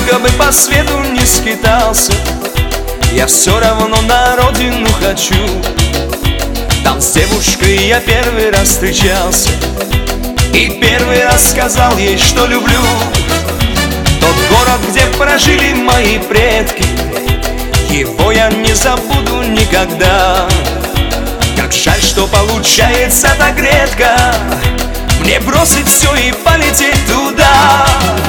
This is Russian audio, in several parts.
Сколько бы по свету не скитался, я все равно на родину хочу. Там с девушкой я первый раз встречался и первый раз сказал ей, что люблю. Тот город, где прожили мои предки, его я не забуду никогда. Как жаль, что получается так редко мне бросить все и полететь туда.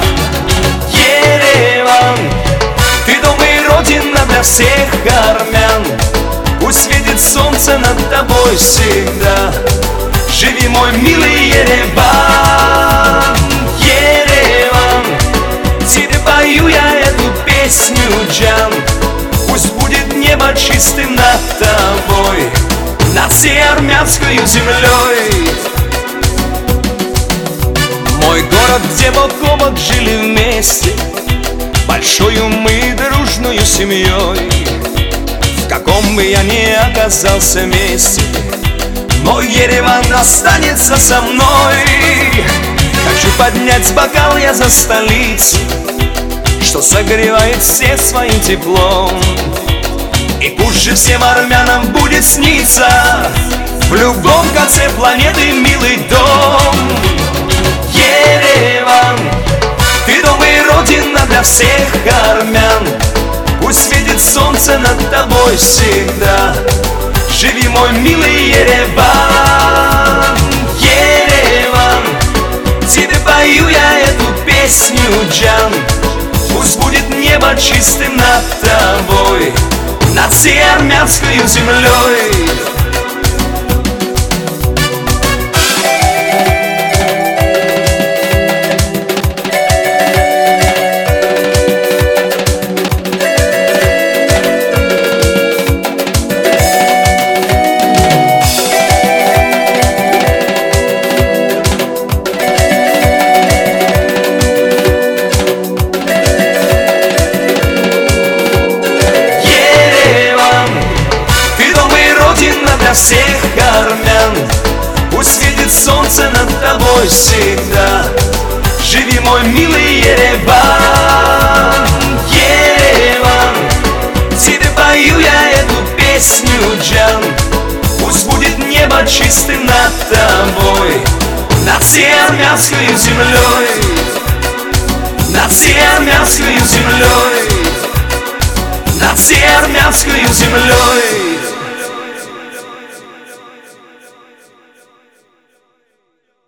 Ереван, ты дом и родина для всех армян. Пусть светит солнце над тобой всегда. Живи, мой милый Ереван. Ереван, тебе пою я эту песню, Джан. Пусть будет небо чистым над тобой, над всей армянской землей. Мой город, где бок о бок жили вместе, большою мы дружною семьей. В каком бы я ни оказался месте, мой Ереван останется со мной. Хочу поднять бокал я за столицу, что согревает всех своим теплом. И пусть же всем армянам будет сниться в любом конце планеты милый дом. Ереван, ты дом и родина для всех армян. Пусть светит солнце над тобой всегда. Живи, мой милый Ереван. Ереван, тебе пою я эту песню, Джан. Пусть будет небо чистым над тобой, над всей армянской землей. Всех армян, пусть светит солнце над тобой всегда. Живи, мой милый Ереван. Ереван, тебе пою я эту песню, Джан. Пусть будет небо чистым над тобой, над всей армянской землей, над всей армянской землей, над всей армянской землей.